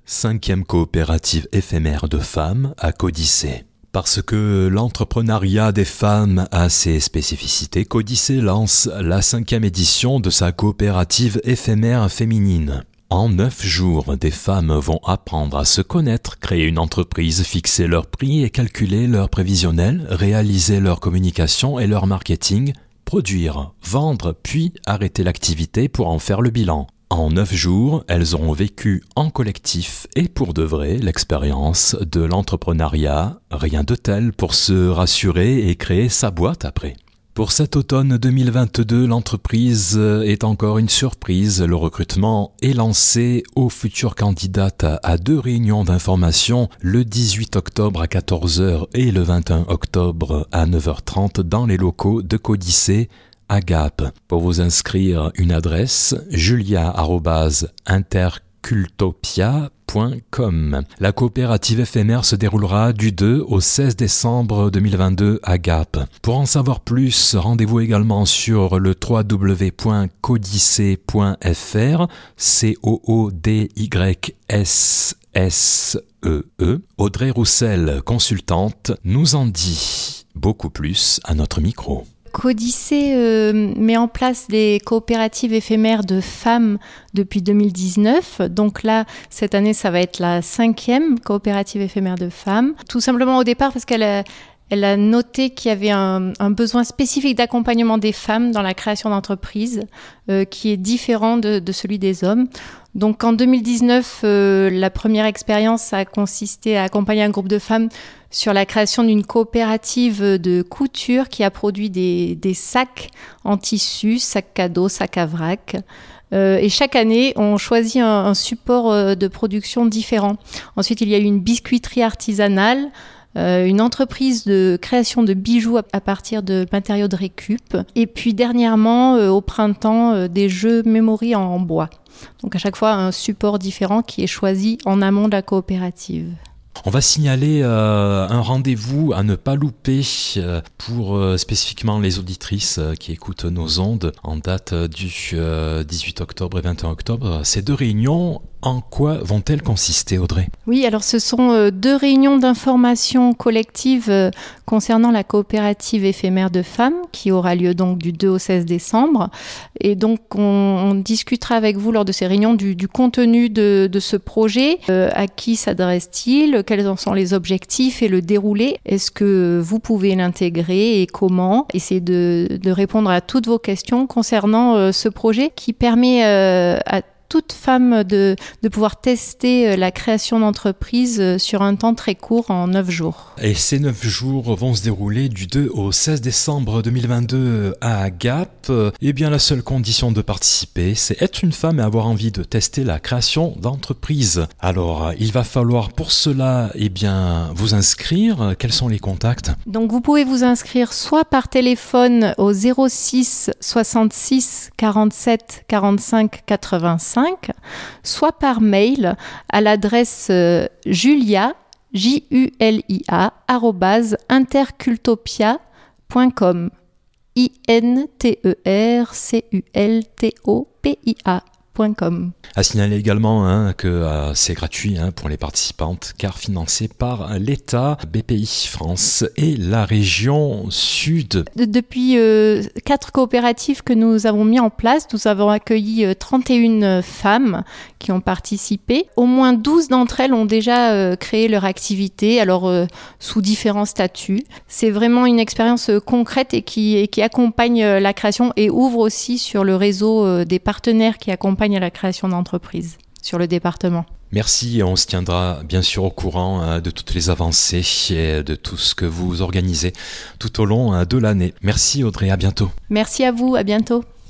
5e coopérative éphémère de femmes à Codicée. Parce que l'entrepreneuriat des femmes a ses spécificités, Codicée lance la 5e édition de sa coopérative éphémère féminine. En 9 jours, des femmes vont apprendre à se connaître, créer une entreprise, fixer leurs prix et calculer leurs prévisionnels, réaliser leur communication et leur marketing, produire, vendre, puis arrêter l'activité pour en faire le bilan. En 9 jours, elles auront vécu en collectif et pour de vrai l'expérience de l'entrepreneuriat, rien de tel pour se rassurer et créer sa boîte après. Pour cet automne 2022, l'entreprise est encore une surprise. Le recrutement est lancé aux futures candidates à 2 réunions d'information le 18 octobre à 14h et le 21 octobre à 9h30 dans les locaux de Codicée à Gap. Pour vous inscrire, une adresse julia@intercultopia.com. La coopérative éphémère se déroulera du 2 au 16 décembre 2022 à Gap. Pour en savoir plus, rendez-vous également sur le www.codicée.fr, COODYSSEE. Audrey Roussel, consultante, nous en dit beaucoup plus à notre micro. Codicée met en place des coopératives éphémères de femmes depuis 2019. Donc là, cette année, ça va être la 5e coopérative éphémère de femmes. Tout simplement au départ parce qu'elle a noté qu'il y avait un besoin spécifique d'accompagnement des femmes dans la création d'entreprises qui est différent de celui des hommes. Donc en 2019, la première expérience a consisté à accompagner un groupe de femmes sur la création d'une coopérative de couture qui a produit des sacs en tissu, sacs cadeaux, sacs à vrac. Et chaque année, on choisit un support de production différent. Ensuite, il y a eu une biscuiterie artisanale, une entreprise de création de bijoux à partir de matériaux de récup. Et puis dernièrement, au printemps, des jeux memory en bois. Donc à chaque fois, un support différent qui est choisi en amont de la coopérative. On va signaler un rendez-vous à ne pas louper pour spécifiquement les auditrices qui écoutent nos ondes en date du 18 octobre et 21 octobre. Ces 2 réunions, en quoi vont-elles consister, Audrey ? Oui, alors ce sont 2 réunions d'information collective concernant la coopérative éphémère de femmes qui aura lieu donc du 2 au 16 décembre. Et donc on discutera avec vous lors de ces réunions du contenu de ce projet, à qui s'adresse-t-il, quels en sont les objectifs et le déroulé. Est-ce que vous pouvez l'intégrer et comment ? Essayez de répondre à toutes vos questions concernant ce projet qui permet à toute femme de pouvoir tester la création d'entreprise sur un temps très court en 9 jours. Et ces 9 jours vont se dérouler du 2 au 16 décembre 2022 à Gap. Eh bien, la seule condition de participer, c'est être une femme et avoir envie de tester la création d'entreprise. Alors, il va falloir pour cela, vous inscrire. Quels sont les contacts ? Donc, vous pouvez vous inscrire soit par téléphone au 06 66 47 45 85, soit par mail à l'adresse julia@intercultopia.com. intercultopia.com. À signaler également que c'est gratuit pour les participantes car financé par l'État, BPI France et la région Sud. Depuis 4 coopératives que nous avons mis en place, nous avons accueilli 31 femmes qui ont participé. Au moins 12 d'entre elles ont déjà créé leur activité, alors sous différents statuts. C'est vraiment une expérience concrète et qui accompagne la création et ouvre aussi sur le réseau des partenaires qui accompagnent à la création d'entreprises sur le département. Merci, on se tiendra bien sûr au courant de toutes les avancées et de tout ce que vous organisez tout au long de l'année. Merci Audrey, à bientôt. Merci à vous, à bientôt.